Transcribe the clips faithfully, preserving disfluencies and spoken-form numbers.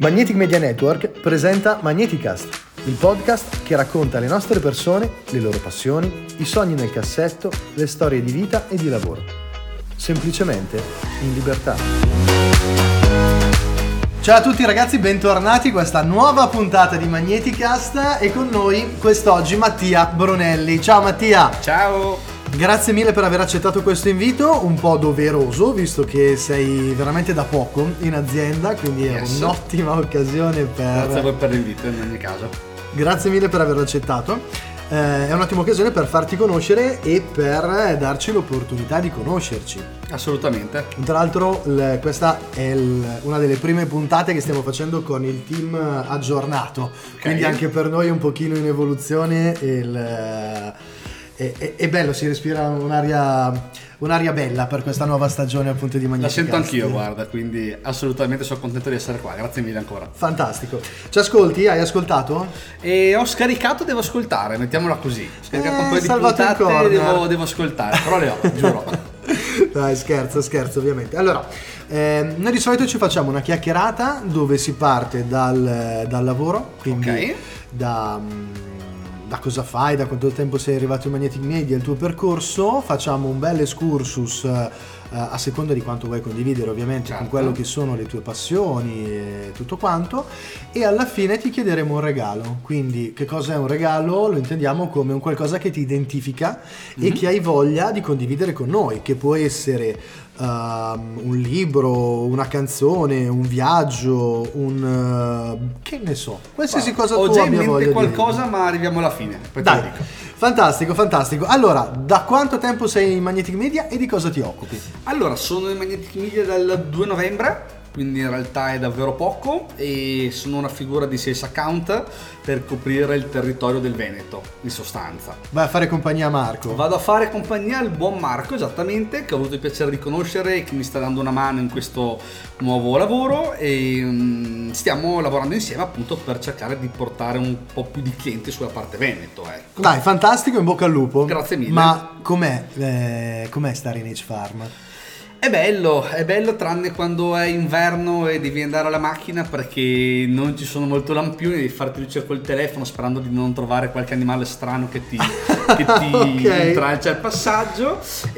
Magnetic Media Network presenta Magneticast, il podcast che racconta le nostre persone, le loro passioni, i sogni nel cassetto, le storie di vita e di lavoro. Semplicemente in libertà. Ciao a tutti ragazzi, bentornati a questa nuova puntata di Magneticast e con noi quest'oggi Mattia Brunelli. Ciao Mattia! Ciao! Grazie mille per aver accettato questo invito, un po' doveroso visto che sei veramente da poco in azienda, quindi è yes. un'ottima occasione per... Grazie a voi per l'invito in ogni caso. Grazie mille per averlo accettato, eh, è un'ottima occasione per farti conoscere e per darci l'opportunità di conoscerci. Assolutamente. Tra l'altro l- questa è il, una delle prime puntate che stiamo facendo con il team aggiornato, okay. Quindi anche per noi un pochino in evoluzione il... È, è, è bello, si respira un'aria, un'aria bella per questa nuova stagione appunto di Magneticast. La sento anch'io, guarda, quindi assolutamente sono contento di essere qua, grazie mille ancora. Fantastico. Ci ascolti? Hai ascoltato? E ho scaricato, devo ascoltare, mettiamola così. Ho scaricato eh, un po' di puntate, devo, devo ascoltare, però le ho, giuro. Dai, scherzo, scherzo ovviamente. Allora, eh, noi di solito ci facciamo una chiacchierata dove si parte dal, dal lavoro, quindi okay. da... da cosa fai, da quanto tempo sei arrivato in Magnetic Media, il tuo percorso, facciamo un bel excursus uh, a seconda di quanto vuoi condividere ovviamente, certo, con quello che sono le tue passioni e tutto quanto, e alla fine ti chiederemo un regalo. Quindi che cosa è un regalo? Lo intendiamo come un qualcosa che ti identifica mm-hmm. e che hai voglia di condividere con noi, che può essere uh, un libro, una canzone, un viaggio, un uh, che ne so, qualsiasi wow. cosa ho tu già abbia in voglia mente qualcosa di... ma arriviamo alla fine, poi dai, te lo dico. Fantastico, fantastico. Allora, da quanto tempo sei in Magnetic Media e di cosa ti occupi? Allora, sono in Magnetic Media dal due novembre, quindi in realtà è davvero poco, e sono una figura di sales account per coprire il territorio del Veneto, in sostanza. Vai a fare compagnia a Marco. Vado a fare compagnia al buon Marco, esattamente, che ho avuto il piacere di conoscere e che mi sta dando una mano in questo nuovo lavoro, e um, stiamo lavorando insieme appunto per cercare di portare un po' più di clienti sulla parte Veneto, ecco. Dai, fantastico, in bocca al lupo. Grazie mille. Ma com'è, eh, com'è stare in H-Farm? È bello, è bello tranne quando è inverno e devi andare alla macchina perché non ci sono molto lampioni, devi farti luce col telefono sperando di non trovare qualche animale strano che ti, che ti okay. intralcia il passaggio,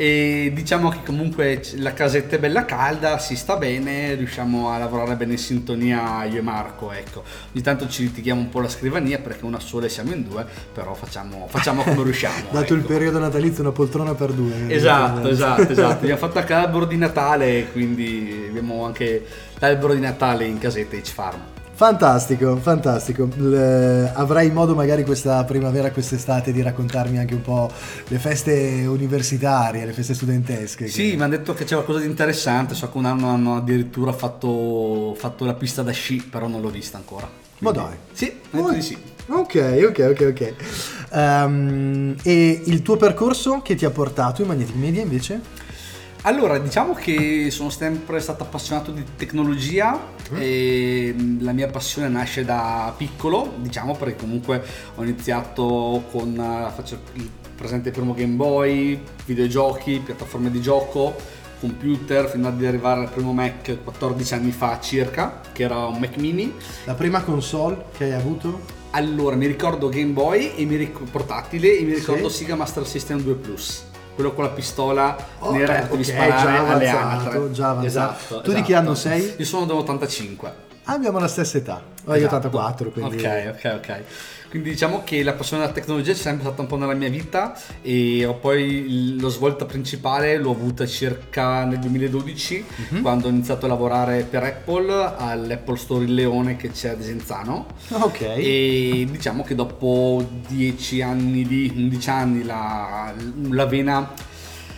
e diciamo che comunque la casetta è bella calda, si sta bene, riusciamo a lavorare bene in sintonia io e Marco, ecco. Ogni tanto ci litighiamo un po' la scrivania perché una sola e siamo in due, però facciamo, facciamo come riusciamo. Dato ecco. il periodo natalizio, una poltrona per due. Esatto, esatto, esatto. Abbiamo fatto anche l'albero di Natale, quindi abbiamo anche l'albero di Natale in casetta H-Farm. Fantastico, fantastico. L- avrai modo magari questa primavera, quest'estate di raccontarmi anche un po' le feste universitarie, le feste studentesche. Sì, che... mi hanno detto che c'è qualcosa di interessante, so che un anno hanno addirittura fatto, fatto la pista da sci, però non l'ho vista ancora. Quindi... Ma dai. Sì, ho detto oh. di sì. Ok, ok, ok, ok. Um, e il tuo percorso che ti ha portato in Magnetic Media invece? Allora, diciamo che sono sempre stato appassionato di tecnologia mm. e la mia passione nasce da piccolo, diciamo, perché comunque ho iniziato con, faccio il presente primo Game Boy, videogiochi, piattaforme di gioco, computer, fino ad arrivare al primo Mac quattordici anni fa circa, che era un Mac Mini. La prima console che hai avuto? Allora, mi ricordo Game Boy e mi ricordo portatile e mi ricordo sì. Sega Master System due Plus. Quello con la pistola oh, nera che devi okay, sparare già alle avanzato, altre. Già avanzato. Esatto. Tu esatto. di che anno sei? Io sono dell'ottantacinque. Ah, abbiamo la stessa età. Ho esatto. ottantaquattro, quindi... Ok, ok, ok. Quindi diciamo che la passione della tecnologia c'è sempre stata un po' nella mia vita, e ho poi lo svolta principale l'ho avuta circa nel duemiladodici, mm-hmm. quando ho iniziato a lavorare per Apple all'Apple Store Il Leone che c'è a Desenzano. Ok. E diciamo che dopo dieci anni di undici anni la, la vena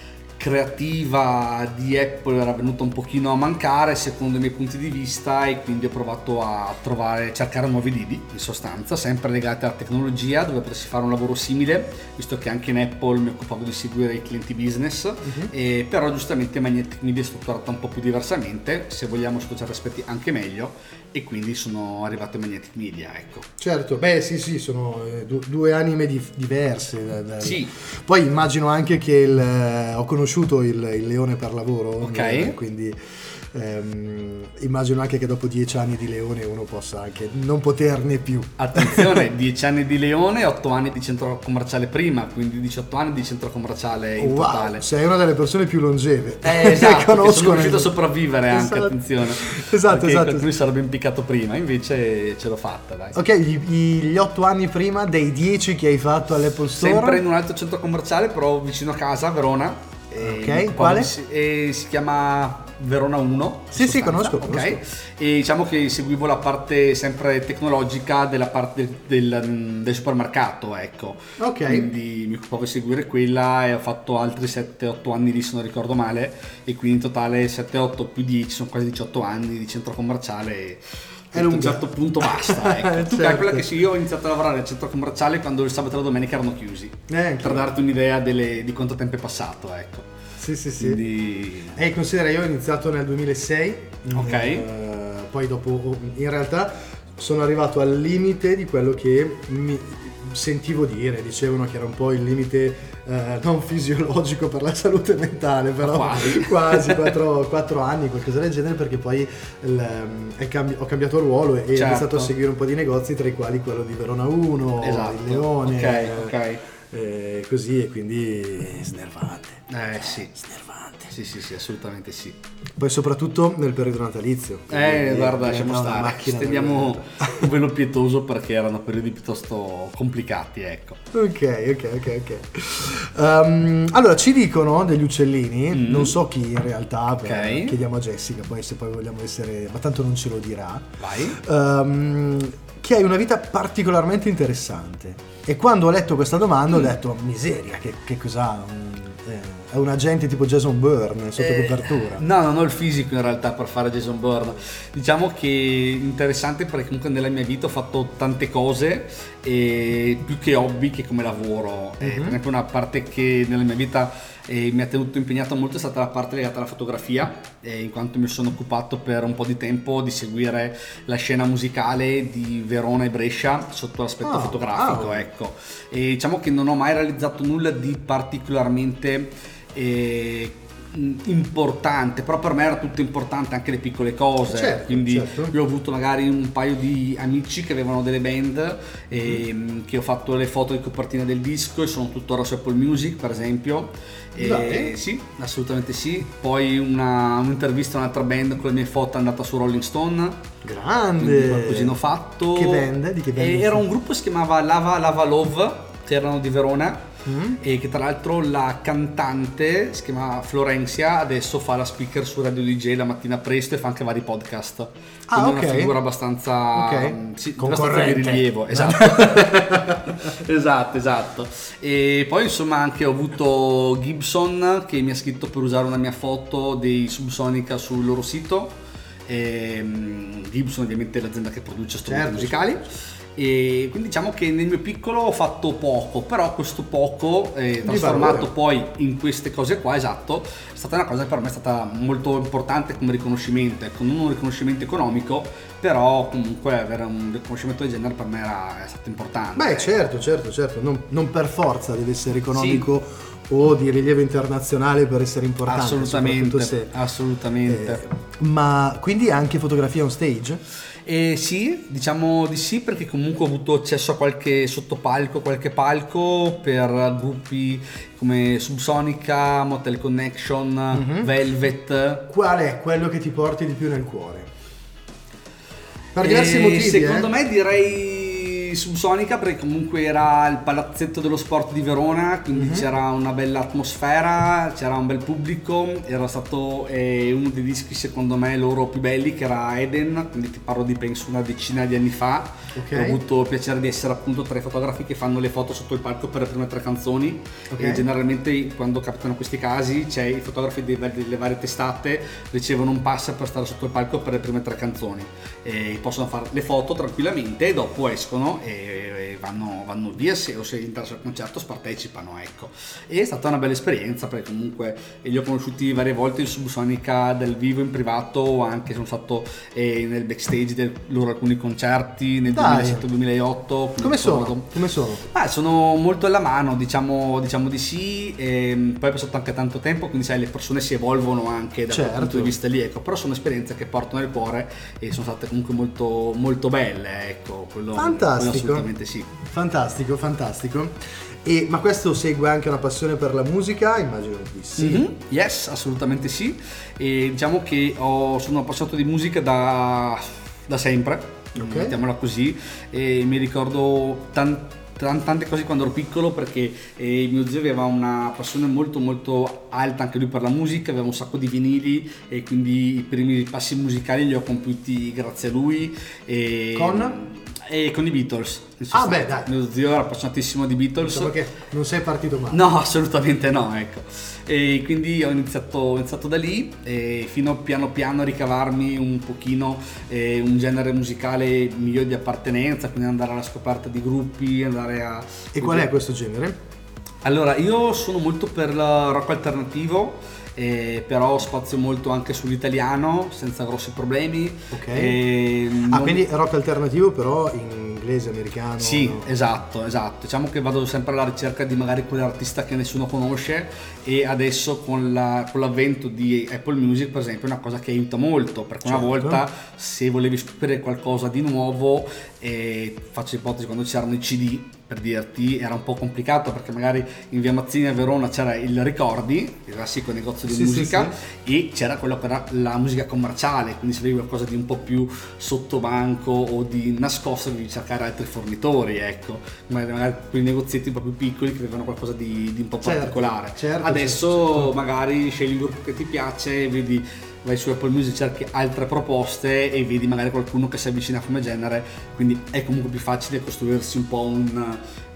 creativa di Apple era venuta un pochino a mancare secondo i miei punti di vista, e quindi ho provato a trovare, cercare nuovi lidi in sostanza, sempre legati alla tecnologia, dove potessi fare un lavoro simile, visto che anche in Apple mi occupavo di seguire i clienti business, uh-huh. e però giustamente Magnetic Media è strutturata un po' più diversamente, se vogliamo sotto certi aspetti anche meglio, e quindi sono arrivato a Magnetic Media, ecco. Certo, beh sì sì, sono eh, du- due anime di- diverse. Da, da... Sì. Poi immagino anche che il, eh, ho conosciuto il, il Leone per lavoro, ok, eh, quindi ehm, immagino anche che dopo dieci anni di Leone uno possa anche non poterne più. Attenzione, dieci anni di Leone, otto anni di centro commerciale prima, quindi diciotto anni di centro commerciale in wow, totale. Sei una delle persone più longeve. Eh, esatto, che sono riuscito a nel... sopravvivere anche, esatto. attenzione. Esatto, perché esatto. Lui sarebbe impiccato prima, invece ce l'ho fatta, dai. Ok, gli, gli otto anni prima dei dieci che hai fatto all'Apple Store? Sempre in un altro centro commerciale, però vicino a casa, a Verona. Ok, quale? Si, e si chiama Verona uno. Sì, sì, conosco, ok. conosco. E diciamo che seguivo la parte sempre tecnologica della parte del, del, del supermercato, ecco. Ok. Quindi mi occupavo di seguire quella e ho fatto altri sette otto anni lì, se non ricordo male, e quindi in totale sette otto più dieci, sono quasi diciotto anni di centro commerciale. A un certo punto basta, ecco. Tu certo. calcola che sì, io ho iniziato a lavorare al centro commerciale quando il sabato e la domenica erano chiusi, eh, per darti un'idea delle, di quanto tempo è passato, ecco. Sì, sì, sì. Quindi... E considera, io ho iniziato nel duemilasei, ok. Eh, poi dopo, in realtà sono arrivato al limite di quello che mi sentivo dire, dicevano che era un po' il limite eh, non fisiologico per la salute mentale, però quasi, quasi quattro anni, qualcosa del genere, perché poi il, è cambi- ho cambiato ruolo e certo. ho iniziato a seguire un po' di negozi, tra i quali quello di Verona uno, esatto. il Leone, ok, ok. Eh, così, e quindi snervante. Eh sì, snervante. Sì, sì, sì, assolutamente sì. Poi soprattutto nel periodo natalizio. Eh, guarda, lasciamo stare. Stendiamo un velo pietoso perché erano periodi piuttosto complicati, ecco. Ok, ok, ok, ok. Um, allora, ci dicono degli uccellini, mm. non so chi in realtà, okay. chiediamo a Jessica, poi se poi vogliamo essere, ma tanto non ce lo dirà. Vai. Um, che hai una vita particolarmente interessante. E quando ho letto questa domanda mm. ho detto, miseria, che, che cos'ha? Eh, è un agente tipo Jason Bourne sotto eh, copertura. No, non ho il fisico in realtà per fare Jason Bourne. Diciamo che è interessante perché comunque nella mia vita ho fatto tante cose, e più che hobby che come lavoro. Mm-hmm. Eh, per esempio una parte che nella mia vita eh, mi ha tenuto impegnato molto è stata la parte legata alla fotografia, eh, in quanto mi sono occupato per un po' di tempo di seguire la scena musicale di Verona e Brescia sotto l'aspetto oh, fotografico, oh. ecco. E diciamo che non ho mai realizzato nulla di particolarmente eh, importante, però per me era tutto importante, anche le piccole cose, certo, quindi certo. io ho avuto magari un paio di amici che avevano delle band e mm. che ho fatto le foto di copertina del disco e sono tuttora su Apple Music, per esempio. E sì, assolutamente sì. Poi una, un'intervista a un'altra band con le mie foto è andata su Rolling Stone. Grande! Qualcosina ho fatto. Che band? Di che band? E era un gruppo che si chiamava Lava Lava Love, che erano di Verona. Mm. E che tra l'altro la cantante si chiama Florenzia, adesso fa la speaker su Radio D J la mattina presto e fa anche vari podcast. Ah, quindi okay. Una figura abbastanza, okay. sì, concorrente di rilievo. Esatto. esatto, esatto. E poi insomma anche ho avuto Gibson che mi ha scritto per usare una mia foto dei Subsonica sul loro sito. E Gibson ovviamente è l'azienda che produce strumenti certo. musicali. E quindi diciamo che nel mio piccolo ho fatto poco, però questo poco eh, trasformato poi in queste cose qua, esatto, è stata una cosa che per me è stata molto importante come riconoscimento, ecco, non un riconoscimento economico, però comunque avere un riconoscimento del genere per me era, è stato importante. Beh ecco. certo, certo, certo, non, non per forza deve essere economico sì. o di rilievo internazionale per essere importante. Assolutamente, se, assolutamente. Eh, ma quindi anche fotografia on stage? Eh, sì, diciamo di sì, perché comunque ho avuto accesso a qualche sottopalco, qualche palco per gruppi come Subsonica, Motel Connection, mm-hmm. Velvet. Qual è quello che ti porti di più nel cuore? Per diversi eh, motivi. Secondo eh? me direi Subsonica, perché comunque era il palazzetto dello sport di Verona, quindi mm-hmm. c'era una bella atmosfera, c'era un bel pubblico, era stato eh, uno dei dischi secondo me loro più belli, che era Eden, quindi ti parlo di penso una decina di anni fa. Okay. Ho avuto il piacere di essere appunto tra i fotografi che fanno le foto sotto il palco per le prime tre canzoni. Okay. E generalmente quando capitano questi casi c'è i fotografi delle, delle varie testate ricevono un pass per stare sotto il palco per le prime tre canzoni e possono fare le foto tranquillamente e dopo escono prendono e, e vanno, vanno via, se, o se gli interessa il concerto partecipano, ecco. E è stata una bella esperienza, perché comunque li ho conosciuti varie volte in Subsonica dal vivo, in privato, o anche sono stato eh, nel backstage del loro alcuni concerti nel duemilasette duemilaotto. Come sono? Come sono? Ah, sono molto alla mano, diciamo, diciamo di sì, e poi è passato anche tanto tempo, quindi sai, le persone si evolvono anche da certo. quel punto di vista lì, ecco. Però sono esperienze che porto nel cuore e sono state comunque molto, molto belle, ecco. Quello, fantastico, quello assolutamente sì. Fantastico, fantastico. E, ma questo segue anche una passione per la musica? Immagino di sì. Mm-hmm. Yes, assolutamente sì. E diciamo che ho, sono appassionato di musica da, da sempre, okay. Mettiamola così, e mi ricordo tanto tante cose quando ero piccolo, perché eh, mio zio aveva una passione molto molto alta anche lui per la musica, aveva un sacco di vinili e quindi i primi passi musicali li ho compiuti grazie a lui. E, con? E con i Beatles. Ah beh, dai. Mio zio era appassionatissimo di Beatles. Insomma, che non sei partito male. No, assolutamente no, ecco. E quindi ho iniziato, ho iniziato da lì, e fino a piano piano a ricavarmi un pochino eh, un genere musicale migliore di appartenenza, quindi andare alla scoperta di gruppi, andare a... E qual è questo genere? Allora, io sono molto per il rock alternativo, eh, però spazio molto anche sull'italiano senza grossi problemi. Ok. E ah, non... quindi rock alternativo però in inglese, americano? Sì, no? esatto, esatto. Diciamo che vado sempre alla ricerca di magari quell'artista che nessuno conosce, e adesso con, la, con l'avvento di Apple Music, per esempio, è una cosa che aiuta molto, perché certo. Una volta, se volevi scoprire qualcosa di nuovo, eh, faccio ipotesi, quando c'erano i C D, per dirti, era un po' complicato, perché magari in via Mazzini a Verona c'era il Ricordi, il classico negozio di sì, musica, sì, sì. E c'era quello che era la musica commerciale, quindi se avevi qualcosa di un po' più sottobanco o di nascosto devi cercare altri fornitori, ecco, magari quei negozietti un po' più piccoli che avevano qualcosa di, di un po' certo, particolare. Certo, adesso certo. Magari scegli il gruppo che ti piace, vedi, vai su Apple Music, cerchi altre proposte e vedi magari qualcuno che si avvicina come genere, quindi è comunque più facile costruirsi un po' un,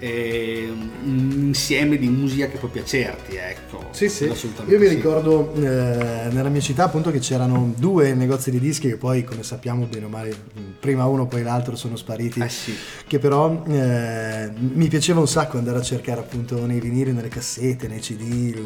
eh, un insieme di musica che può piacerti, ecco. Sì, sì. Io mi ricordo eh, nella mia città appunto che c'erano due negozi di dischi che poi, come sappiamo bene o male, prima uno poi l'altro sono spariti, eh sì. Che però eh, mi piaceva un sacco andare a cercare appunto nei vinili, nelle cassette, nei C D, il,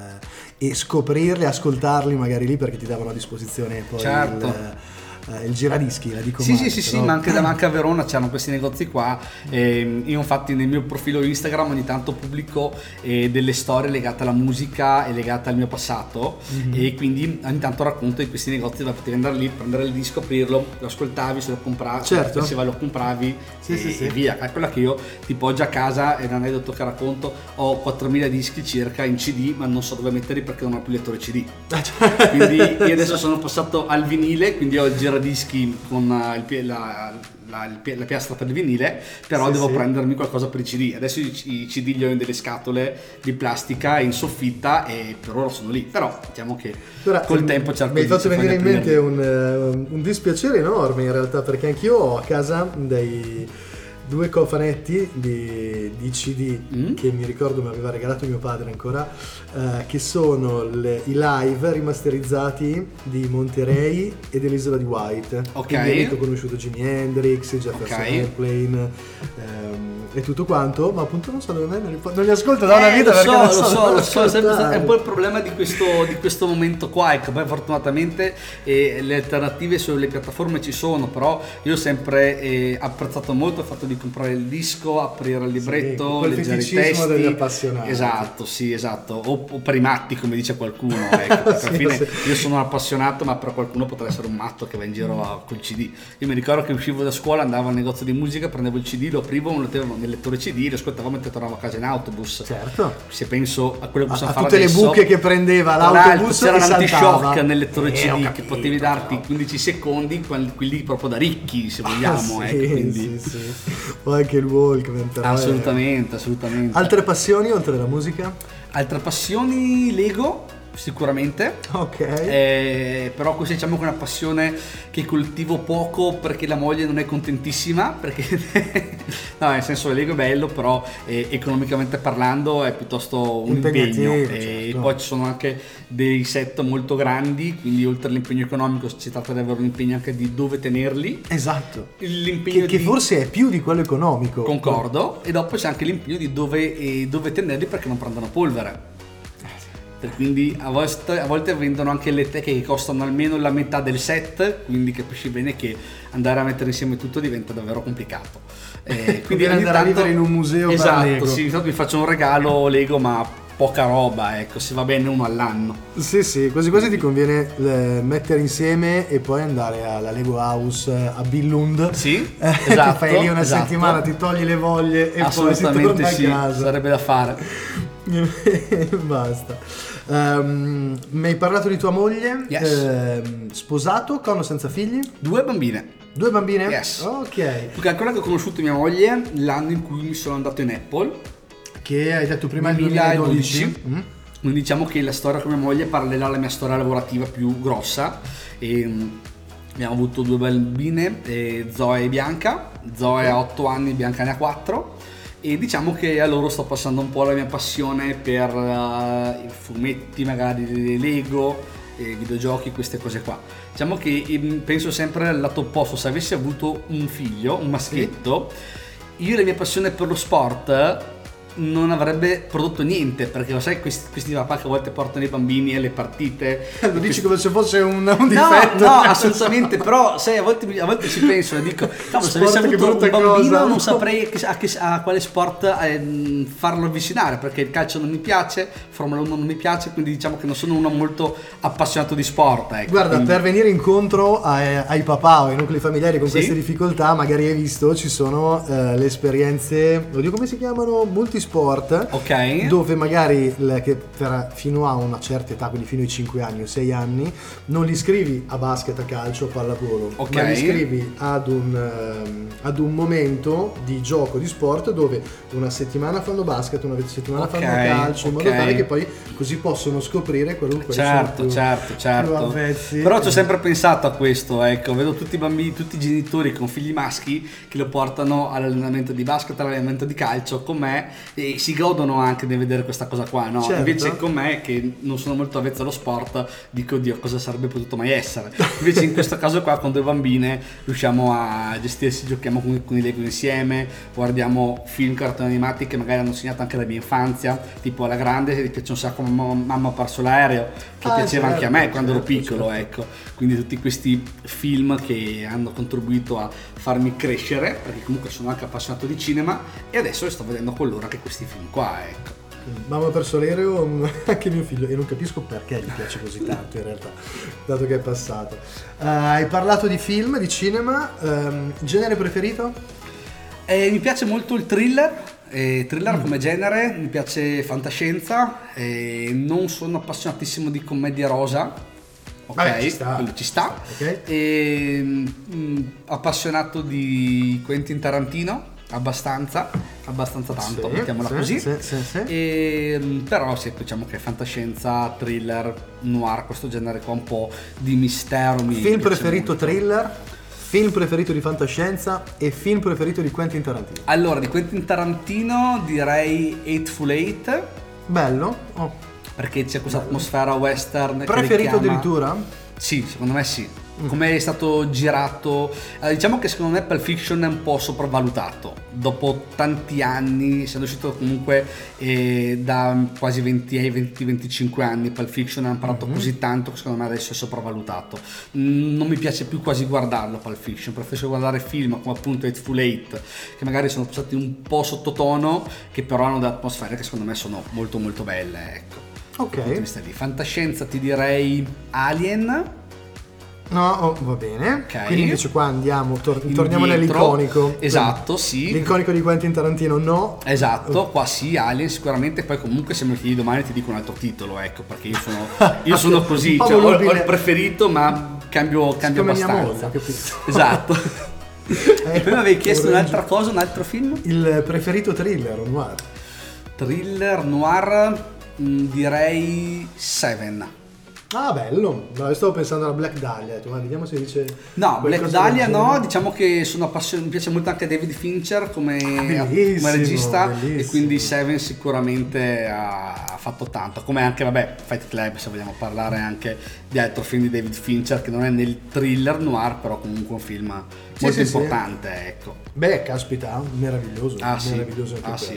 e scoprirli, ascoltarli magari lì, perché ti davano a disposizione poi certo. il, eh, il giradischi, la dico sì, male, sì, sì, però... sì, ma anche da anche a Verona c'erano questi negozi qua. Eh, io infatti nel mio profilo Instagram ogni tanto pubblico eh, delle storie legate alla musica e legate al mio passato, mm-hmm. E quindi ogni tanto racconto di questi negozi dove potevi andare lì, prendere il disco, aprirlo, lo ascoltavi, se lo compravi, certo. se lo compravi, sì, e, sì, sì. e via. Calcola che io tipo oggi a casa, è un aneddoto che racconto, ho quattromila dischi circa in C D, ma non so dove metterli perché non ho più lettore C D. Quindi io adesso sono passato al vinile, quindi ho il giradischi con il, la, la, la piastra per il vinile, però sì, devo sì. prendermi qualcosa per i C D. Adesso i, i C D li ho in delle scatole di plastica in soffitta e per ora sono lì, però diciamo che Ora, col tempo cerco di... Mi hai fatto venire in mente un, uh, un dispiacere enorme in realtà, perché anch'io ho a casa dei due cofanetti di, di C D mm. che mi ricordo mi aveva regalato mio padre ancora, uh, che sono le, i live rimasterizzati di Monterey e dell'isola di White. Ok. Quindi ho conosciuto Jimi Hendrix, Jefferson okay. Airplane um, e tutto quanto, ma appunto non so dove me, non li, non li ascolto da una eh, vita lo perché so, non lo so, so, lo so, so è un po' il problema di questo, di questo momento qua, ecco. Poi fortunatamente eh, le alternative sulle piattaforme ci sono, però io ho sempre eh, apprezzato molto il fatto di comprare il disco, aprire il libretto, sì, leggere i testi degli appassionati. Esatto, sì, esatto, o, o per i matti come dice qualcuno, ecco, sì, alla fine sì. Io sono un appassionato, ma per qualcuno potrà essere un matto che va in giro a, col C D. Io mi ricordo che uscivo da scuola, andavo al negozio di musica, prendevo il C D, lo aprivo, lo mettevo nel lettore C D, lo ascoltavo mentre tornavo a casa in autobus. Certo. Se penso a quello che possiamo a, fare a tutte adesso, le buche che prendeva l'autobus, c'era un antishock nel lettore eh, C D capito, che potevi darti quindici secondi, quelli proprio da ricchi se vogliamo, ah, ecco, sì, quindi. Sì, sì. O anche il Walkman, però assolutamente, è... assolutamente. Altre passioni oltre alla musica? Altre passioni, Lego. sicuramente. Ok. Eh, però questa diciamo che è una passione che coltivo poco perché la moglie non è contentissima, perché no, nel senso il Lego è bello, però eh, economicamente parlando è piuttosto un impegno, e certo. poi ci sono anche dei set molto grandi, quindi oltre all'impegno economico si tratta di avere un impegno anche di dove tenerli. Esatto. L'impegno che, che di... forse è più di quello economico. Concordo. E dopo c'è anche l'impegno di dove, eh, dove tenerli perché non prendono polvere. E quindi a volte, a volte vendono anche le teche che costano almeno la metà del set, quindi capisci bene che andare a mettere insieme tutto diventa davvero complicato. Eh, quindi andare a vivere in un museo, esatto, per Lego. sì, mi faccio un regalo Lego, ma poca roba, ecco, se va bene uno all'anno. Sì, sì, quasi quasi ti conviene eh, mettere insieme e poi andare alla Lego House a Billund. Sì, eh, esatto. Ti fai lì una esatto. settimana, ti togli le voglie e poi si assolutamente torna sì, a casa. sarebbe da fare. Basta. Um, mi hai parlato di tua moglie. Yes. Ehm, sposato, con o senza figli? Due bambine. Due bambine? Yes. Ok. Tu calcola che ho conosciuto mia moglie l'anno in cui mi sono andato in Apple, Che hai detto prima il duemiladodici. duemiladodici. Mm. Quindi diciamo che la storia con mia moglie è parallela alla mia storia lavorativa più grossa. E, um, abbiamo avuto due bambine, eh, Zoe e Bianca. Zoe ha otto anni, Bianca ne ha quattro. E diciamo che a loro sto passando un po' la mia passione per uh, i fumetti, magari dei Lego, eh, videogiochi, queste cose qua. Diciamo che eh, penso sempre al lato opposto. Se avessi avuto un figlio, un maschietto, sì, io la mia passione per lo sport non avrebbe prodotto niente, perché lo sai, questi, questi papà che a volte portano i bambini alle partite, lo dici questi... come se fosse un, un no, difetto. no, assolutamente, però sai, a volte, a volte ci penso e dico, cavolo, se avessi avuto un bambino cosa. non saprei a, che, a quale sport eh, farlo avvicinare, perché il calcio non mi piace, Formula uno non mi piace, quindi diciamo che non sono uno molto appassionato di sport, ecco. Guarda, quindi... per venire incontro ai, ai papà o ai nuclei familiari con sì? queste difficoltà, magari hai visto, ci sono eh, le esperienze, oddio come si chiamano, multisport, ok, dove magari le, che per, fino a una certa età, quindi fino ai cinque anni o sei anni, non li iscrivi a basket, a calcio, a pallavolo, ok, ma li iscrivi ad un, um, ad un momento di gioco, di sport, dove una settimana fanno basket, una settimana okay, fanno calcio, in modo okay. tale che poi così possono scoprire quello che certo, sono più, certo, certo. più però ci ho sempre pensato a questo, ecco, vedo tutti i bambini, tutti i genitori con figli maschi che lo portano all'allenamento di basket, all'allenamento di calcio con me, e si godono anche di vedere questa cosa qua, no? Certo. Invece con me, che non sono molto avvezzo allo sport, dico, Dio, cosa sarebbe potuto mai essere. Invece in questo caso qua con due bambine riusciamo a gestirsi, giochiamo con, con i Lego insieme, guardiamo film, cartoni animati che magari hanno segnato anche la mia infanzia, tipo alla grande ti piace un sacco Mamma, Mamma ha perso l'aereo, che ah, piaceva certo, anche a me quando certo, ero piccolo, certo. ecco. Quindi tutti questi film che hanno contribuito a farmi crescere, perché comunque sono anche appassionato di cinema, e adesso sto vedendo con loro anche questi film qua, ecco. Mamma ha perso l'aereo, anche mio figlio, e non capisco perché gli piace così tanto in realtà, dato che è passato. Uh, hai parlato di film, di cinema, um, genere preferito? Eh, mi piace molto il thriller, eh, thriller mm. come genere, mi piace fantascienza, eh, non sono appassionatissimo di commedia rosa, ok, vabbè, ci sta, quello ci sta, okay. E, mh, appassionato di Quentin Tarantino, abbastanza, abbastanza tanto, sì, mettiamola sì, così, sì, sì, sì. E, però sì, diciamo che fantascienza, thriller, noir, questo genere qua un po' di mistero mi film preferito molto. Thriller, film preferito di fantascienza e film preferito di Quentin Tarantino? Allora, di Quentin Tarantino direi Hateful Eight. Bello, oh. Perché c'è questa atmosfera western preferito che richiama... addirittura? Sì, secondo me sì. Come è stato girato, eh, diciamo che secondo me Pulp Fiction è un po' sopravvalutato dopo tanti anni, essendo uscito comunque eh, da quasi venti ai venti venticinque anni. Pulp Fiction ha imparato mm-hmm. così tanto che secondo me adesso è sopravvalutato. Mm, non mi piace più quasi guardarlo Pulp Fiction, preferisco guardare film come appunto Hateful Eight, che magari sono passati un po' sottotono, che però hanno delle atmosfere che secondo me sono molto molto belle, ecco. Ok. Di fantascienza ti direi Alien. No, oh, va bene. Okay. Quindi invece qua andiamo, tor- Indietro. torniamo nell'iconico. Esatto, sì. L'iconico di Quentin Tarantino no. Esatto, qua sì, Alien sicuramente. Poi comunque se me lo chiedi domani ti dico un altro titolo, ecco, perché io sono, io sono così, cioè, ho, ho il preferito ma cambio, cambio abbastanza. Moglie, esatto. eh, E poi mi avevi chiesto un'altra cosa, un altro film? Il preferito thriller o noir? Thriller, noir... mh, direi Seven. Ah, bello. No, io stavo pensando alla Black Dahlia. Ma vediamo se dice. No, Black Dahlia no. Diciamo che sono appassionato. Mi piace molto anche David Fincher come, ah, come regista. Bellissimo. E quindi Seven sicuramente ha, ha fatto tanto. Come anche, vabbè, Fight Club, se vogliamo parlare anche di altro film di David Fincher, che non è nel thriller noir, però comunque un film sì, molto sì, importante. Sì. Ecco. Beh, caspita, meraviglioso. Ah, meraviglioso sì. anche Ah, sì.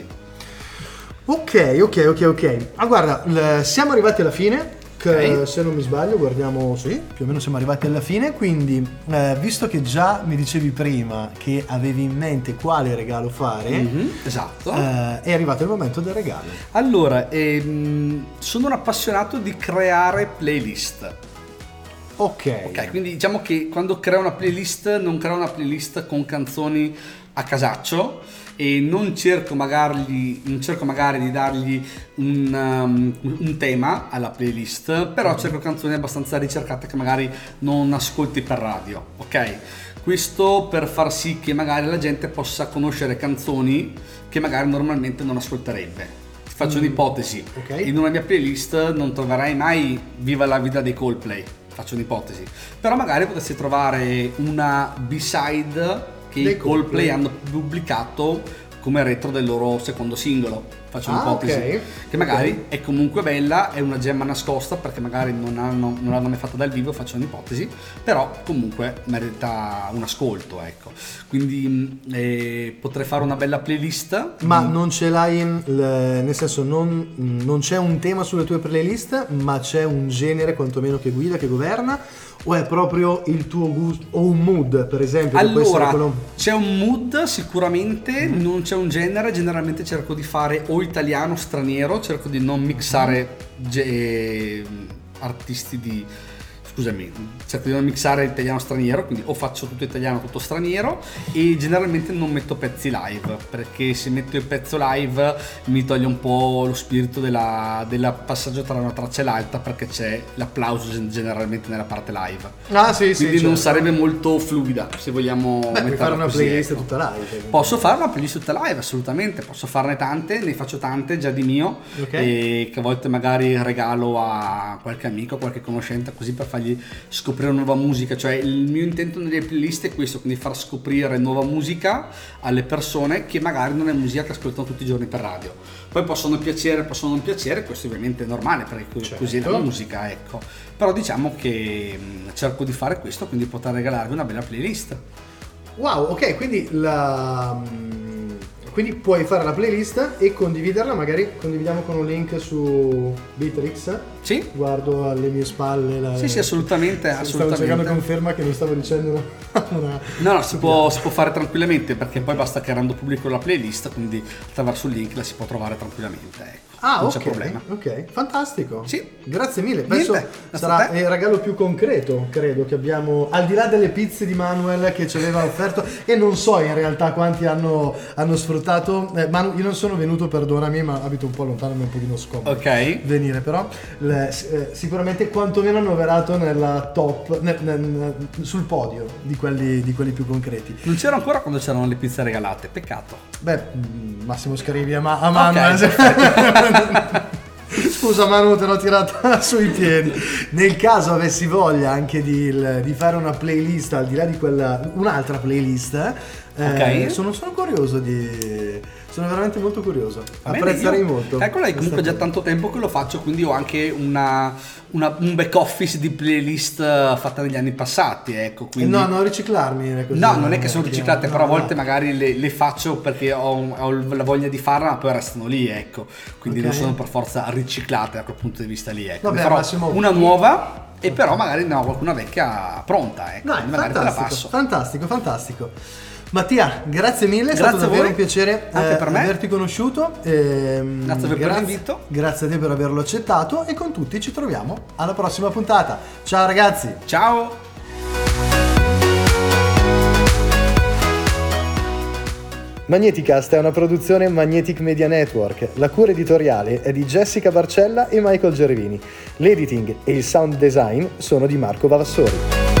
Ok, ok, ok, ok. Ah, guarda, l- siamo arrivati alla fine. Che, okay. Se non mi sbaglio, guardiamo, sì, più o meno siamo arrivati alla fine, quindi eh, visto che già mi dicevi prima che avevi in mente quale regalo fare, mm-hmm, esatto, eh, è arrivato il momento del regalo. Allora, ehm, sono un appassionato di creare playlist. Ok. Ok, quindi diciamo che quando creo una playlist non creo una playlist con canzoni a casaccio e non cerco magari, non cerco magari di dargli un, um, un tema alla playlist, però mm. cerco canzoni abbastanza ricercate che magari non ascolti per radio, ok? Questo per far sì che magari la gente possa conoscere canzoni che magari normalmente non ascolterebbe. Ti faccio mm. un'ipotesi, okay. In una mia playlist non troverai mai Viva la vita dei Coldplay, faccio un'ipotesi, però magari potresti trovare una B-side che i Coldplay hanno pubblicato come retro del loro secondo singolo. Faccio ah, un'ipotesi okay. che magari okay. è comunque bella, è una gemma nascosta perché magari non, hanno, non l'hanno mai fatta dal vivo, faccio un'ipotesi, però comunque merita un ascolto, ecco. Quindi eh, potrei fare una bella playlist. Ma di... non ce l'hai, le, nel senso non, non c'è un tema sulle tue playlist, ma c'è un genere quantomeno che guida, che governa, o è proprio il tuo gusto o un mood, per esempio? Allora, quello... c'è un mood sicuramente, mm. non c'è un genere, generalmente cerco di fare o italiano o straniero, cerco di non mixare ge- artisti di... scusami, cerco di non mixare italiano straniero, quindi o faccio tutto italiano o tutto straniero, e generalmente non metto pezzi live, perché se metto il pezzo live mi toglie un po' lo spirito della, della passaggio tra una traccia e l'altra, perché c'è l'applauso generalmente nella parte live. Ah sì, quindi sì, non certo. sarebbe molto fluida, se vogliamo. Beh, puoi fare una così, playlist ecco. tutta live. Posso fare una playlist tutta live, assolutamente, posso farne tante, ne faccio tante già di mio, okay. E che a volte magari regalo a qualche amico, qualche conoscente, così per fargli scoprire nuova musica. Cioè il mio intento nelle playlist è questo, quindi far scoprire nuova musica alle persone che magari non è musica che ascoltano tutti i giorni per radio. Poi possono piacere, possono non piacere, questo ovviamente è normale perché certo. Così è la musica, ecco. Però diciamo che mh, cerco di fare questo, quindi poter regalarvi una bella playlist. Wow, ok, quindi la... Quindi puoi fare la playlist e condividerla, magari condividiamo con un link su Bitrix. Sì. Guardo alle mie spalle. La... Sì, sì, assolutamente, assolutamente. Stavo cercando conferma che non stavo dicendo una... una... No, no, si può, si può fare tranquillamente, perché poi basta che rendo pubblico la playlist, quindi attraverso il link la si può trovare tranquillamente, ecco. Ah, non ok, c'è problema. Ok, fantastico. Sì. Grazie mille. Penso Niente, sarà il regalo più concreto, credo, che abbiamo, al di là delle pizze di Manuel che ci aveva offerto, e non so in realtà quanti hanno, hanno sfruttato. Eh, Manu, io non sono venuto, perdonami, ma abito un po' lontano, mi è un pochino scomodo ok venire, però le, eh, sicuramente quantomeno annoverato nella top, nel, nel, sul podio di quelli, di quelli più concreti. Non c'era ancora quando c'erano le pizze regalate, peccato. Beh, Massimo Scarivi a, Ma- a Manuel. Okay, Scusa Manu, te l'ho tirata sui piedi. Nel caso avessi voglia anche di, di fare una playlist al di là di quella, un'altra playlist, eh, okay. sono, sono curioso di... Sono veramente molto curioso. Apprezzerei io, molto. Ecco, è comunque già tanto tempo che lo faccio, quindi ho anche una, una, un back office di playlist fatta negli anni passati. Ecco, quindi... No, non riciclarmi. Così, no, non è che sono riciclate, no, però a no. volte magari le, le faccio perché ho, ho la voglia di farla, ma poi restano lì, ecco. Quindi okay. non sono per forza riciclate da quel punto di vista lì. Ecco. Vabbè, però Massimo... una nuova e però magari ne ho qualcuna vecchia pronta, ecco. Dai, magari te la passo. Fantastico, fantastico. Mattia, grazie mille, è grazie stato davvero un piacere anche eh, per me. averti conosciuto. Ehm, grazie per grazie, l'invito. Grazie a te per averlo accettato, e con tutti ci troviamo alla prossima puntata. Ciao ragazzi. Ciao. Magneticast è una produzione Magnetic Media Network. La cura editoriale è di Jessica Barcella e Michael Gervini. L'editing e il sound design sono di Marco Vavassori.